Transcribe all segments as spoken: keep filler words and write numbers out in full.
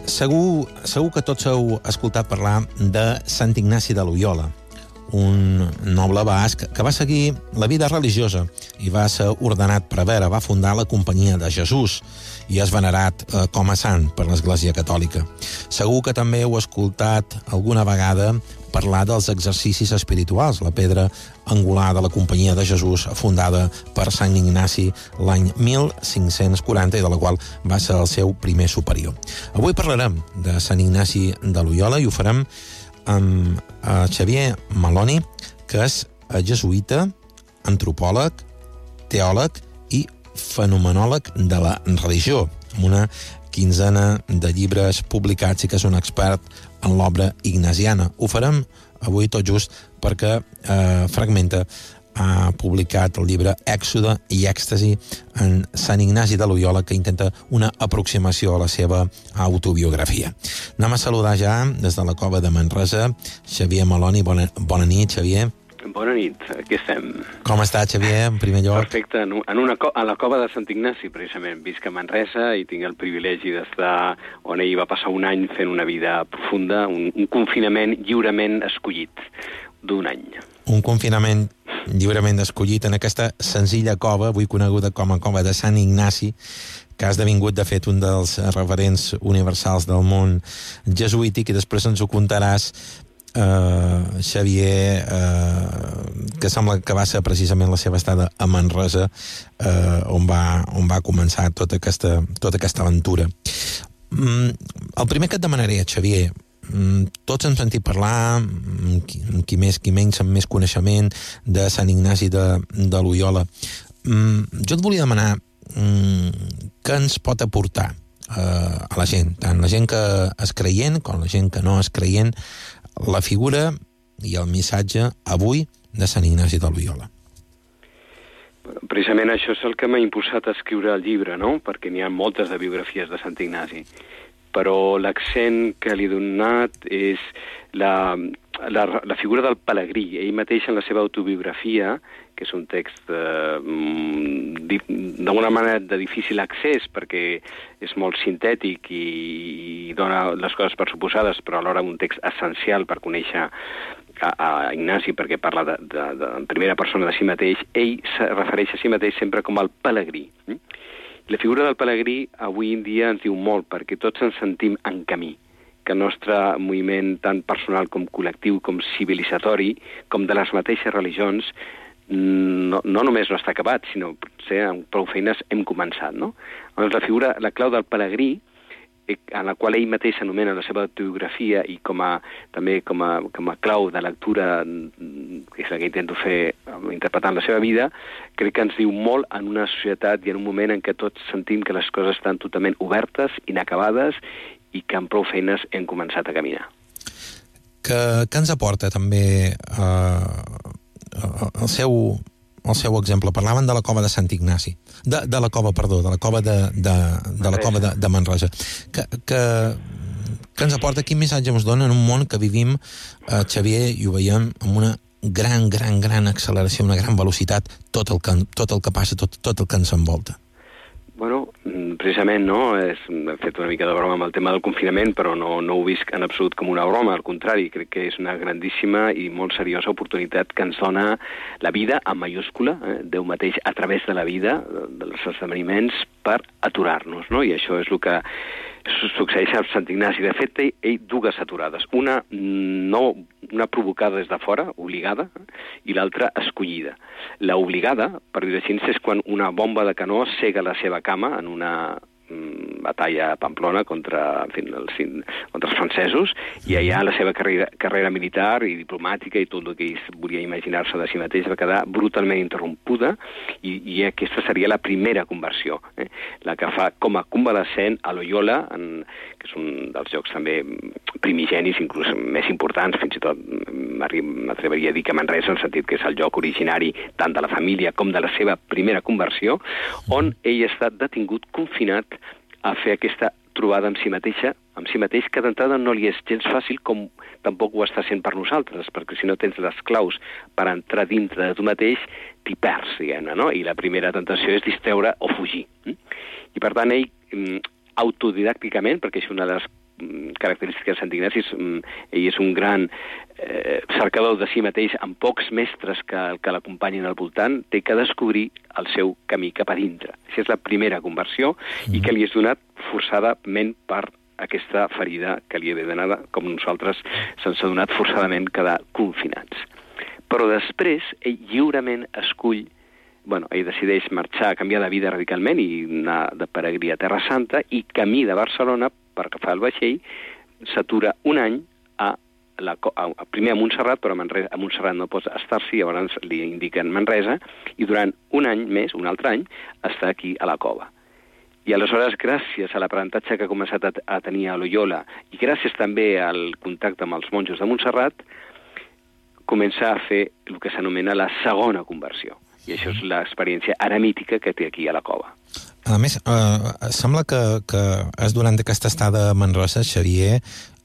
Segur, segur que tots heu escoltat parlar de Sant Ignasi de Loiola, un noble basc que va seguir la vida religiosa i va ser ordenat prevere, va fundar la Companyia de Jesús i és venerat eh, com a sant per l'Església Catòlica. Segur que també heu escoltat alguna vegada parlar dels exercicis espirituals, la pedra angular de la Companyia de Jesús, fundada per Sant Ignasi l'any mil cinc-cents quaranta i de la qual va ser el seu primer superior. Avui parlarem de Sant Ignasi de Loiola i ho farem amb uh, Xavier Maloni, que és jesuïta, antropòleg, teòleg i fenomenòleg de la religió, amb una quinzena de llibres publicats i que és un expert en l'obra ignasiana. Ho farem avui tot just perquè eh, Fragmenta ha publicat el llibre Èxode i Èxtasi en Sant Ignasi de Loiola, que intenta una aproximació a la seva autobiografia. Anem a saludar ja des de la Cova de Manresa Xavier Maloni. Bona, bona nit, Xavier. Bona nit, aquí estem. Com està, Xavier, en primer lloc? Perfecte, en, una, a la Cova de Sant Ignasi, precisament. Visc a Manresa i tinc el privilegi d'estar on ell va passar un any fent una vida profunda, un, un confinament lliurement escollit d'un any. Un confinament lliurement escollit en aquesta senzilla cova, avui coneguda com a Cova de Sant Ignasi, que ha esdevingut, de fet, un dels referents universals del món jesuític, i després ens ho contaràs, Uh, Xavier, uh, que sembla que va ser precisament la seva estada a Manresa, uh, on, va, on va començar tota aquesta, tota aquesta aventura. Mm, el primer que et demanaré, Xavier, mm, tots hem sentit parlar, mm, qui, qui més, qui menys, amb més coneixement, de Sant Ignasi de, de Loiola. Mm, jo et volia demanar mm, què ens pot aportar uh, a la gent, tant la gent que és creient com la gent que no és creient, la figura i el missatge avui de Sant Ignasi de Loiola. Precisament això és el que m'ha impulsat a escriure el llibre, no? Perquè n'hi ha moltes de biografies de Sant Ignasi, però l'accent que li he donat és la, la, la figura del pelegrí. Ell mateix en la seva autobiografia, que és un text eh, d'alguna manera de difícil accés perquè és molt sintètic i, i dona les coses per suposades, però alhora un text essencial per conèixer a, a Ignasi, perquè parla de, de, de, en primera persona de si mateix. Ell se refereix a si mateix sempre com el pelegrí. La figura del pelegrí avui en dia ens diu molt, perquè tots ens sentim en camí, que el nostre moviment tant personal com col·lectiu, com civilitzatori, com de les mateixes religions, no, no només no està acabat, sinó potser amb prou feines hem començat, no? Llavors, la figura, la clau del pelegrí, en la qual ell mateix s'anomena la seva autobiografia i com a, també com a, com a clau de lectura, que és la que intento fer interpretant la seva vida, crec que ens diu molt en una societat i en un moment en què tots sentim que les coses estan totalment obertes, inacabades, i que amb prou feines hem començat a caminar. Que, que ens aporta també eh, el seu... el seu exemple. Parlaven de la Cova de Sant Ignasi. De, de la Cova, perdó, de la Cova de, de, de la Cova de, de Manresa. Que, que, que ens aporta, quin missatge ens dona en un món que vivim, eh, Xavier, i ho veiem amb una gran, gran, gran acceleració, una gran velocitat, tot el que, tot el que passa, tot, tot el que ens envolta. Bueno, precisament, no? És, hem fet una mica de broma amb el tema del confinament, però no, no ho visc en absolut com una broma, al contrari, crec que és una grandíssima i molt seriosa oportunitat que ens dona la vida en mayúscula, eh? Déu mateix a través de la vida, dels esdeveniments, per aturar-nos, no? I això és el que succeeix a Sant Ignasi. De fet, ell, ell dues aturades. Una, no, una provocada des de fora, obligada, i l'altra escollida. La obligada, per dir-ho així, és quan una bomba de canó cega la seva cama en una mm, batalla a Pamplona contra, en fi, els, contra els francesos, i allà la seva carrera, carrera militar i diplomàtica i tot el que ell volia imaginar-se de si mateix va quedar brutalment interrompuda, i, i aquesta seria la primera conversió, eh? La que fa com a convalescent a Loiola, en, que és un dels llocs també primigenis, inclús més importants, fins i tot m'atreveria a dir que Manresa, en el sentit que és el lloc originari tant de la família com de la seva primera conversió, on ell ha estat detingut, confinat, a fer aquesta trobada amb si mateixa, amb si mateix, que d'entrada no li és gens fàcil, com tampoc ho està sent per nosaltres, perquè si no tens les claus per entrar dintre de tu mateix, t'hi perds, diguem-ne, no? I la primera tentació és distreure o fugir. I per tant, ell, autodidàcticament, perquè és una de les característiques de Sant Ignasi. Ell és un gran eh, cercador de si mateix, amb pocs mestres que, que l'acompanyin al voltant, té que descobrir el seu camí cap a dintre. Això és la primera conversió mm. i que li és donat forçadament per aquesta ferida que li ve donada, com nosaltres se'ns ha donat forçadament quedar confinats. Però després, ell lliurement escull, bueno, ell decideix marxar, canviar de vida radicalment i anar de peregrí a Terra Santa, i camí de Barcelona per agafar el vaixell, s'atura un any a la, a, primer a Montserrat, però a, Manresa, a Montserrat no pot estar-s'hi, llavors li indiquen Manresa, i durant un any més, un altre any, està aquí a la cova. I aleshores, gràcies a l'aprenentatge que ha començat a, a tenir a Loyola i gràcies també al contacte amb els monjos de Montserrat, comença a fer el que s'anomena la segona conversió. I això és l'experiència eremítica que té aquí a la cova. A més, eh, sembla que, que és durant aquesta estada a Manresa, Xavier,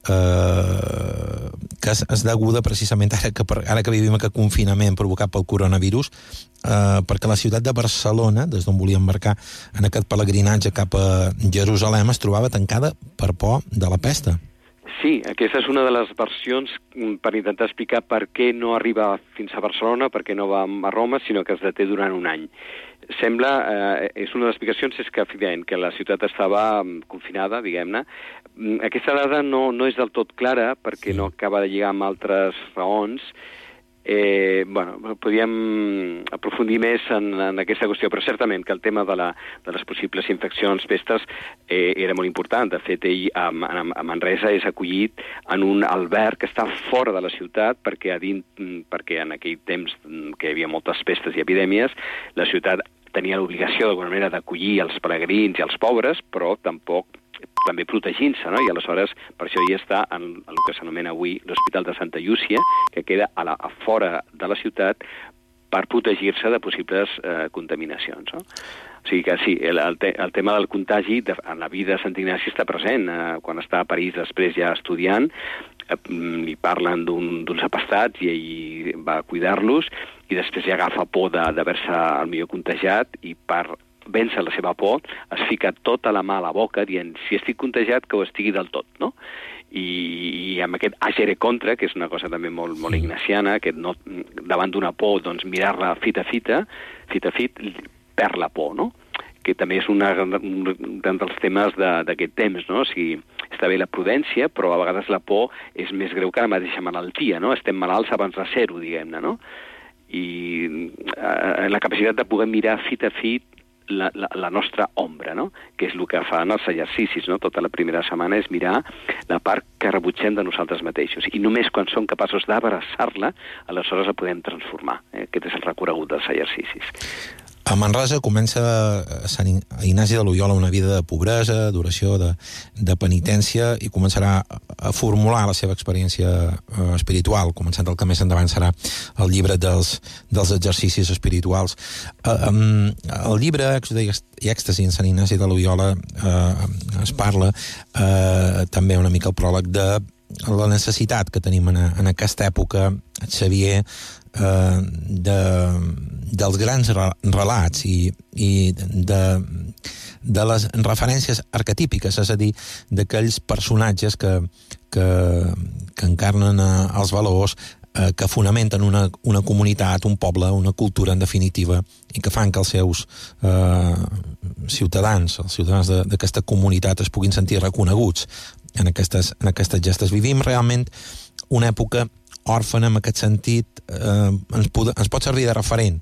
eh, que és, és deguda precisament ara que, ara que vivim aquest confinament provocat pel coronavirus, eh, perquè la ciutat de Barcelona, des d'on volia embarcar en aquest pelegrinatge cap a Jerusalem, es trobava tancada per por de la pesta. Sí, aquesta és una de les versions per intentar explicar per què no arriba fins a Barcelona, per què no va a Roma, sinó que es deté durant un any. Sembla, eh, és una de les explicacions és que, que la ciutat estava confinada, diguem-ne. Aquesta dada no, no és del tot clara, perquè no acaba de lligar amb altres raons. Eh, bueno, podríem aprofundir més en, en aquesta qüestió, però certament que el tema de, la, de les possibles infeccions, pestes, eh, era molt important. De fet, ell a, a Manresa és acollit en un alberg que està fora de la ciutat, perquè, a dins, perquè en aquell temps que hi havia moltes pestes i epidèmies, la ciutat tenia l'obligació d'alguna manera d'acollir els pelegrins i els pobres, però tampoc també protegint-se, no? I aleshores per això hi està en el que s'anomena avui l'Hospital de Santa Llúcia, que queda a, la, a fora de la ciutat per protegir-se de possibles eh, contaminacions, no? O sigui que sí, el, el, te, el tema del contagi de, en la vida de Sant Ignasi està present. Eh, quan està a París després ja estudiant, eh, li parlen d'uns un, apastats i ell va cuidar-los i després ja agafa por d'haver-se al millor contagiat i per vèncer la seva por, es fica tota la mà a la boca dient, si estic contagiat, que ho estigui del tot, no? I, i amb aquest agere contra, que és una cosa també molt, molt ignaciana, que no, davant d'una por, doncs mirar-la fit a fita, fit a fit, perd la por, no? Que també és una, un dels temes d'aquest temps, no? O sigui, està bé la prudència, però a vegades la por és més greu que la mateixa malaltia, no? Estem malalts abans de ser-ho, diguem-ne, no? I eh, la capacitat de poder mirar fit a fit La, la, la nostra ombra, no? Que és el que fan els exercicis, no? Tota la primera setmana és mirar la part que rebutgem de nosaltres mateixos. I només quan som capaços d'abraçar-la, aleshores la podem transformar. Eh? Aquest és el recorregut dels exercicis. A Manresa comença Sant Ignasi de Loyola una vida de pobresa, d'oració, de, de penitència, i començarà a formular la seva experiència eh, espiritual, començant el que més endavant serà el llibre dels, dels exercicis espirituals. Eh, um, el llibre Èxode i Èxtasi en Sant Ignasi de Loyola eh, es parla eh, també una mica el pròleg de la necessitat que tenim en, en aquesta època, Xavier, eh, de, dels grans relats i, i de, de les referències arquetípiques, és a dir, d'aquells personatges que, que, que encarnen eh, els valors, eh, que fonamenten una, una comunitat, un poble, una cultura, en definitiva, i que fan que els seus eh, ciutadans, els ciutadans d'aquesta comunitat es puguin sentir reconeguts en aquestes, en aquestes gestes. Vivim realment una època òrfana en aquest sentit, eh, ens, pod, ens pot servir de referent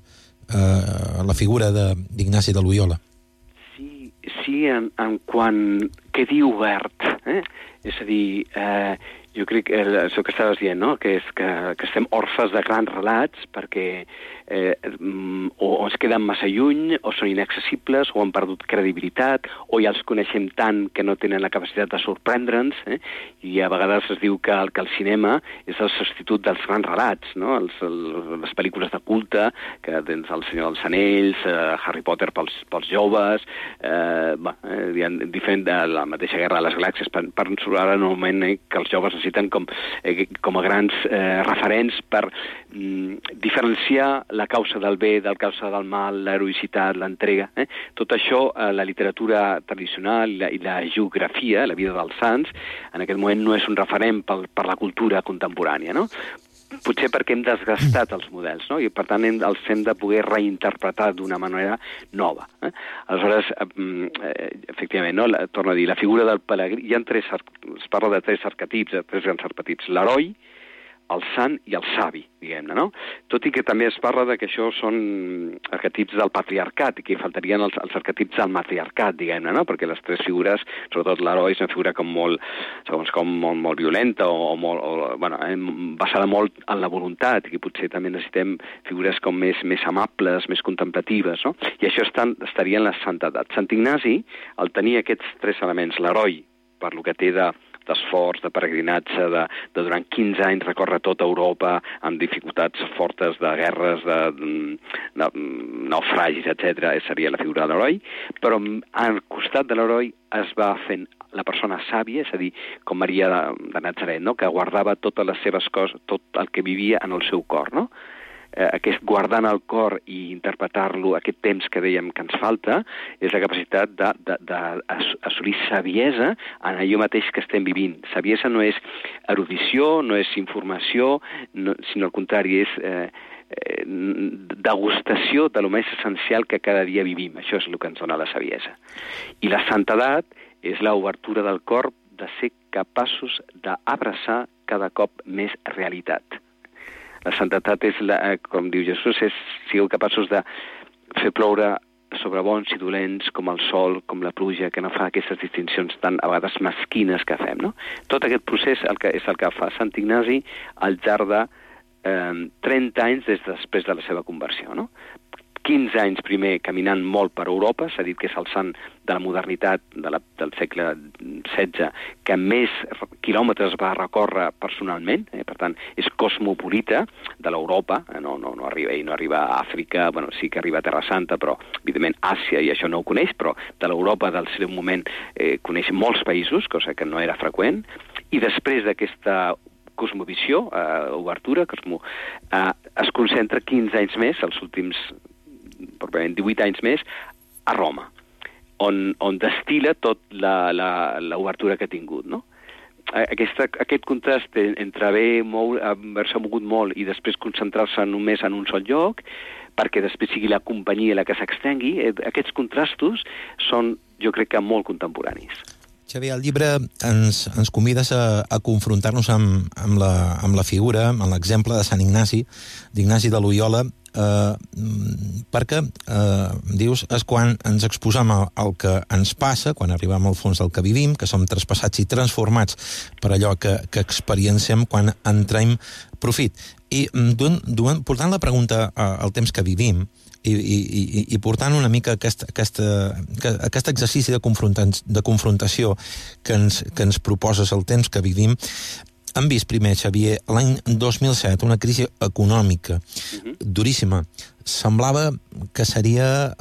eh, la figura d'Ignasi de, de Loyola. Sí, sí en, en quan quedi obert, eh? És a dir, eh, jo crec que això que estaves dient, no? Que és que, que estem orfes de grans relats perquè eh, o, o ens queden massa lluny, o són inaccessibles, o han perdut credibilitat, o ja els coneixem tant que no tenen la capacitat de sorprendre'ns, eh? I a vegades es diu que el, que el cinema és el substitut dels grans relats, no? Els, el, les pel·lícules de culte, que tens El Senyor dels Anells, eh, Harry Potter pels, pels joves, eh, bah, eh, hi ha diferent de la mateixa Guerra de les Galàxies, per, per ara normalment eh, que els joves necessiten com, eh, com a grans eh, referents per mm, diferenciar la causa del bé, del causa del mal, l'heroïcitat, l'entrega. Eh? Tot això, eh, la literatura tradicional i la, i la geografia, la vida dels sants, en aquest moment no és un referent per, per la cultura contemporània, no? Potser perquè hem desgastat els models, no? I per tant hem, els hem de poder reinterpretar d'una manera nova. Eh? Aleshores, eh, efectivament, no? La, torno a dir, la figura del pelegrí, hi ha tres, es parla de tres arquetips, de tres grans arquetips, l'heroi, el sant i el savi, diguem-ne, no? Tot i que també es parla de que això són arquetips del patriarcat i que faltarien els, els arquetips del matriarcat, diguem-ne, no? Perquè les tres figures, sobretot l'heroi, és una figura com molt, segons com, molt, molt violenta o, o molt, o, bueno, eh, basada molt en la voluntat i que potser també necessitem figures com més, més amables, més contemplatives, no? I això estan, estaria en la santedat. Sant Ignasi, al tenir aquests tres elements, l'heroi, per lo que té de d'esforç, de peregrinatge, de, de durant quinze anys recórrer tota Europa amb dificultats fortes de guerres, de, de naufragis, etcètera, seria la figura de l'heroi, però al costat de l'heroi es va fent la persona sàvia, és a dir, com Maria de, de Nazaret, no? Que guardava totes les seves coses, tot el que vivia en el seu cor, no? Eh, aquest guardant el cor i interpretar-lo, aquest temps que dèiem que ens falta, és la capacitat d'assolir saviesa en allò mateix que estem vivint. Saviesa no és erudició, no és informació, no, sinó al contrari, és eh, eh, degustació de lo més essencial que cada dia vivim. Això és el que ens dona la saviesa. I la santedat és l'obertura del cor de ser capaços d'abraçar cada cop més realitat. La santedat és, la, com diu Jesús, és sigueu capaços de fer ploure sobre bons i dolents com el sol, com la pluja, que no fa aquestes distincions tan a vegades mesquines que fem, no? Tot aquest procés el que, és el que fa Sant Ignasi al llarg de eh, trenta anys des després de la seva conversió, no? quinze anys primer caminant molt per Europa, s'ha dit que és el sant de la modernitat de la, del segle setze que més quilòmetres va recórrer personalment, eh? Per tant, és cosmopolita de l'Europa, eh? no, no, no, arriba, no arriba a Àfrica, bueno, sí que arriba a Terra Santa, però evidentment Àsia i això no ho coneix, però de l'Europa del seu moment eh, coneix molts països, cosa que no era freqüent, i després d'aquesta cosmovisió, eh, obertura, cosmo, eh, es concentra quinze anys més, els últims probablement divuit anys més, a Roma, on, on destila tot l'obertura que ha tingut, no? Aquesta, aquest contrast entre haver-se mogut molt i després concentrar-se només en un sol lloc, perquè després sigui la companyia la que s'extengui, aquests contrastos són, jo crec que, molt contemporanis. Xavier, el llibre ens, ens convides a, a confrontar-nos amb, amb, la, amb la figura, amb l'exemple de Sant Ignasi, d'Ignasi de Loyola, eh, perquè, eh, dius, és quan ens exposam al, al que ens passa, quan arribem al fons del que vivim, que som traspassats i transformats per allò que, que experienciem quan en traiem profit. I duen, duen, portant la pregunta al temps que vivim, i, i, i portant una mica aquest, aquesta, aquest exercici de, de confrontació que ens, que ens proposes el temps que vivim, hem vist primer, Xavier, l'any dos mil set, una crisi econòmica uh-huh. duríssima. Semblava que seria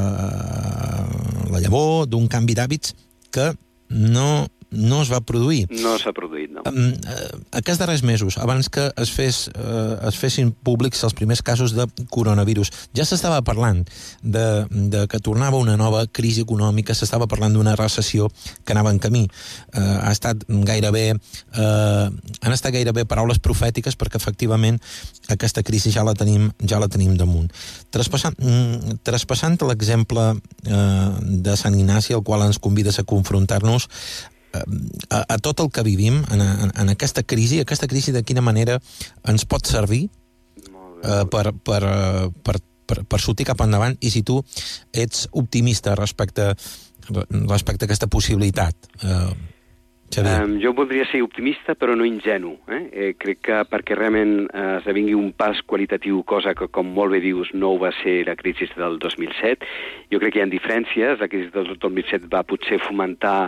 eh, la llavor d'un canvi d'hàbits que no... no es va produir. No s'ha produït, no. Um, aquests darrers mesos, abans que es, fes, uh, es fessin públics els primers casos de coronavirus, ja s'estava parlant de, de que tornava una nova crisi econòmica, s'estava parlant d'una recessió que anava en camí. Uh, ha estat gairebé... Uh, han estat gairebé paraules profètiques perquè, efectivament, aquesta crisi ja la tenim, ja la tenim damunt. Traspassant, mm, traspassant l'exemple uh, de Sant Ignasi, al qual ens convides a confrontar-nos, A, a tot el que vivim en, en, en aquesta crisi, aquesta crisi de quina manera ens pot servir eh, per, per, per, per, per sortir cap endavant, i si tu ets optimista respecte, respecte a aquesta possibilitat, eh, Xavier. Um, jo voldria ser optimista però no ingenu. Eh? Eh, crec que perquè realment eh, esdevingui un pas qualitatiu, cosa que, com molt bé dius, no ho va ser la crisi del dos mil set. Jo crec que hi ha diferències. La crisi del dos mil set va potser fomentar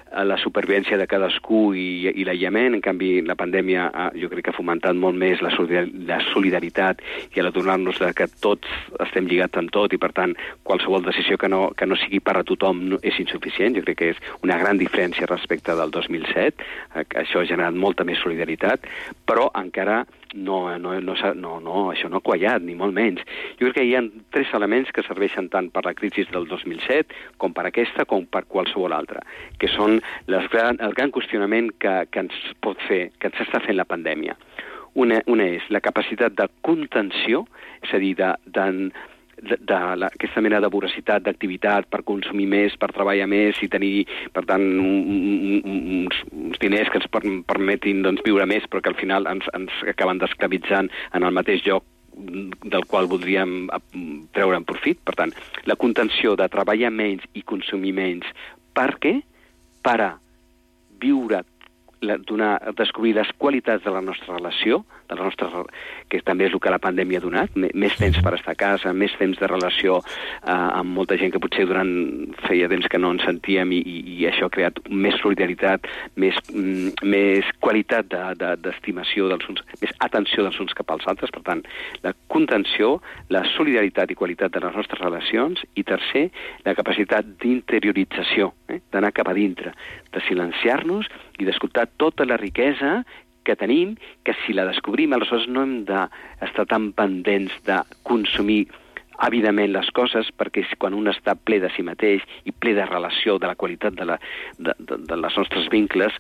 la supervivència de cadascú i, i l'aïllament. En canvi, la pandèmia ha, jo crec que ha fomentat molt més la solidaritat i l'adonar-nos que tots estem lligats amb tot i, per tant, qualsevol decisió que no, que no sigui per a tothom és insuficient. Jo crec que és una gran diferència respecte del dos mil set. Això ha generat molta més solidaritat, però encara no, no, no, no, no, això no ha quallat, ni molt menys. Jo crec que hi ha tres elements que serveixen tant per la crisi del dos mil set com per aquesta com per qualsevol altra, que són les gran, el gran qüestionament que, que ens pot fer, que ens està fent la pandèmia. Una, una és la capacitat de contenció, és a dir, de, de, de, de la, aquesta mena de voracitat d'activitat per consumir més, per treballar més i tenir, per tant, un, un, uns, uns diners que ens per, permetin doncs, viure més, però que al final ens, ens acaben desclavitzant en el mateix lloc del qual voldríem treure'n profit. Per tant, la contenció de treballar menys i consumir menys. Per què? Per a viure, donar, descobrir les qualitats de la nostra relació, de la nostra, que també és el que la pandèmia ha donat, més temps per estar a casa, més temps de relació eh, amb molta gent que potser durant feia temps que no ens sentíem i, i, i això ha creat més solidaritat, més, mm, més qualitat d'estimació de, de, dels uns, més atenció dels uns cap als altres. Per tant, la contenció, la solidaritat i qualitat de les nostres relacions i, tercer, la capacitat d'interiorització, eh, d'anar cap a dintre, de silenciar-nos i d'escoltar tota la riquesa que tenim, que si la descobrim, aleshores no hem d'estar tan pendents de consumir àvidament les coses, perquè quan un està ple de si mateix i ple de relació, de la qualitat de, la, de, de, de les nostres vincles,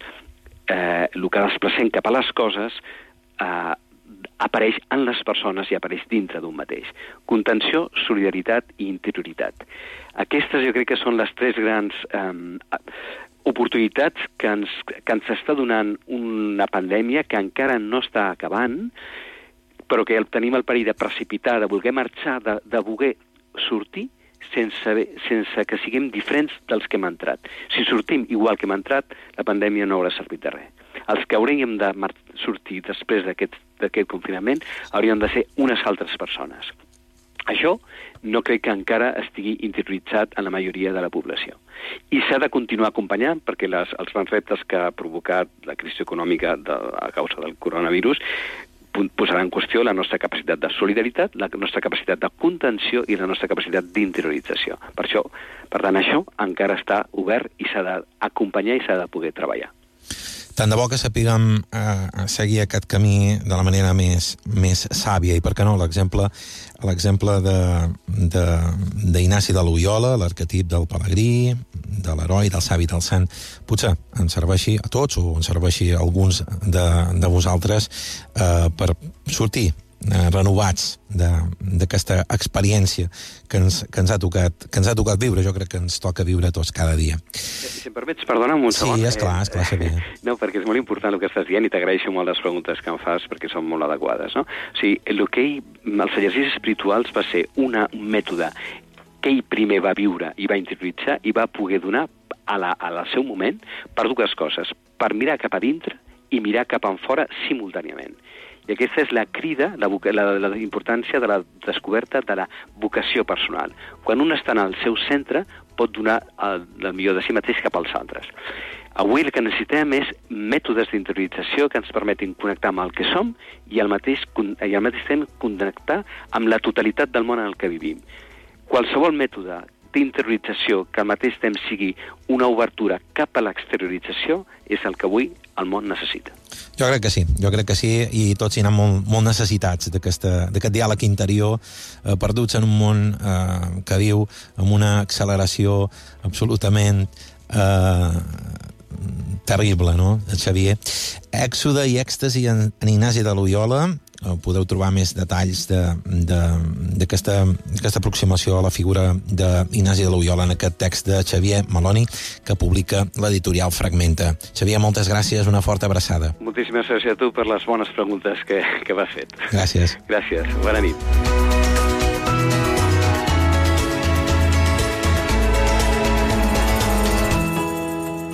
eh, el que desplacem cap a les coses eh, apareix en les persones i apareix dintre d'un mateix. Contenció, solidaritat i interioritat. Aquestes jo crec que són les tres grans eh, oportunitats que ens, que ens està donant una pandèmia que encara no està acabant, però que tenim el perill de precipitar, de voler marxar, de, de voler sortir sense, sense que siguem diferents dels que hem entrat. Si sortim igual que hem entrat, la pandèmia no haurà servit de res. Els que hauríem de sortir després d'aquest confinament haurien de ser unes altres persones. Això no crec que encara estigui interioritzat en la majoria de la població. I s'ha de continuar acompanyant perquè les, els grans reptes que ha provocat la crisi econòmica de, a causa del coronavirus posarà en qüestió la nostra capacitat de solidaritat, la nostra capacitat de contenció i la nostra capacitat d'interiorització. Per això, per tant, això encara està obert i s'ha d'acompanyar i s'ha de poder treballar. Tant de bo que sapiguem eh, seguir aquest camí de la manera més, més sàvia, i per què no, l'exemple l'exemple d'Ignasi de, de, de Loyola, l'arquetip del pelegrí, de l'heroi, del savi, del sant, potser ens serveixi a tots o ens serveixi a alguns de, de vosaltres eh, per sortir eh, renovats d'aquesta experiència que ens, que, ens ha tocat, que ens ha tocat viure. Jo crec que ens toca viure tots cada dia. Si em permets, perdona'm un sí, segon. Sí, esclar, esclar, sabia. No, perquè és molt important el que estàs dient i t'agraeixo molt les preguntes que em fas perquè són molt adequades, no? O sigui, el que ell, els exercicis espirituals va ser una, un mètode que ell primer va viure i va interioritzar i va poder donar a la, a la seu moment per dues coses, per mirar cap a dintre i mirar cap enfora simultàniament. I aquesta és la crida, la, la, la importància de la descoberta de la vocació personal. Quan un està en el seu centre, pot donar el, el millor de si mateix cap als altres. Avui el que necessitem és mètodes d'interiorització que ens permetin connectar amb el que som i al mateix, i al mateix temps connectar amb la totalitat del món en el que vivim. Qualsevol mètode d'interiorització que al mateix temps sigui una obertura cap a l'exteriorització és el que avui el món necessita. Jo crec que sí, jo crec que sí, i tots hi ha molt, molt necessitats d'aquest diàleg interior, eh, perduts en un món eh, que viu amb una acceleració absolutament eh, terrible, no, Xavier? Èxode i èxtasi en, en Ignasi de Loyola. Podeu trobar més detalls d'aquesta aproximació a la figura d'Ignasi de Loyola en aquest text de Xavier Meloni que publica l'editorial Fragmenta. Xavier, moltes gràcies, una forta abraçada. Moltíssimes gràcies a tu per les bones preguntes que, que m'has fet. Gràcies. Gràcies, bona nit.